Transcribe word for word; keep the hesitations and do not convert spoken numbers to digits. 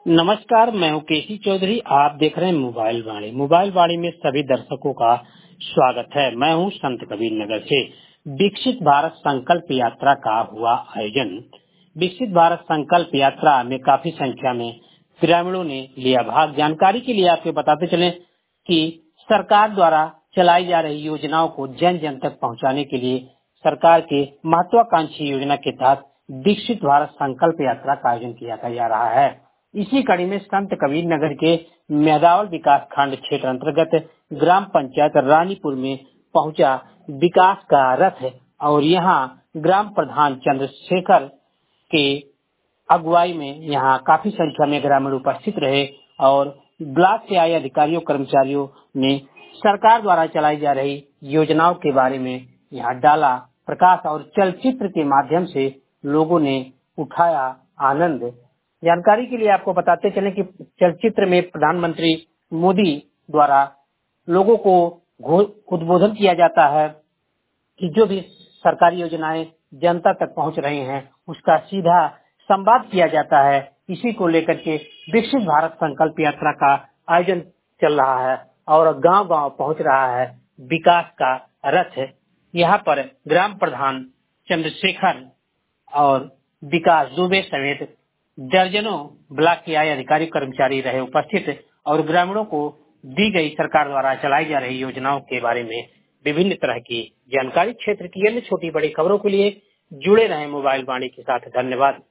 नमस्कार, मैं हूँ केसी चौधरी। आप देख रहे हैं मोबाइल वाणी। मोबाइल वाणी में सभी दर्शकों का स्वागत है। मैं हूँ संत कबीर नगर से। विकसित भारत संकल्प यात्रा का हुआ आयोजन। विकसित भारत संकल्प यात्रा में काफी संख्या में ग्रामीणों ने लिया भाग। जानकारी के लिए आपको बताते चले कि सरकार द्वारा चलाई जा रही योजनाओं को जन जन तक पहुँचाने के लिए सरकार के महत्वाकांक्षी योजना के तहत विकसित भारत संकल्प यात्रा का आयोजन किया जा रहा है। इसी कड़ी में संत कबीर नगर के मेहदावल विकास खंड क्षेत्र अंतर्गत ग्राम पंचायत रानीपुर में पहुंचा विकास का रथ और यहां ग्राम प्रधान चंद्रशेखर के अगुवाई में यहां काफी संख्या में ग्रामीण उपस्थित रहे और ब्लॉक से आए अधिकारियों कर्मचारियों ने सरकार द्वारा चलाई जा रही योजनाओं के बारे में यहां डाला प्रकाश और चलचित्र के माध्यम से लोगों ने उठाया आनंद। जानकारी के लिए आपको बताते चले कि चलचित्र में प्रधानमंत्री मोदी द्वारा लोगों को उद्बोधन किया जाता है कि जो भी सरकारी योजनाएं जनता तक पहुंच रही हैं उसका सीधा संवाद किया जाता है। इसी को लेकर के विकसित भारत संकल्प यात्रा का आयोजन चल रहा है और गांव गांव पहुंच रहा है विकास का रथ। यहाँ पर ग्राम प्रधान चंद्रशेखर और विकास दुबे समेत दर्जनों ब्लॉक के आए अधिकारी कर्मचारी रहे उपस्थित और ग्रामीणों को दी गई सरकार द्वारा चलाई जा रही योजनाओं के बारे में विभिन्न तरह की जानकारी। क्षेत्र की अन्य छोटी बड़ी खबरों के लिए जुड़े रहें मोबाइल वाणी के साथ। धन्यवाद।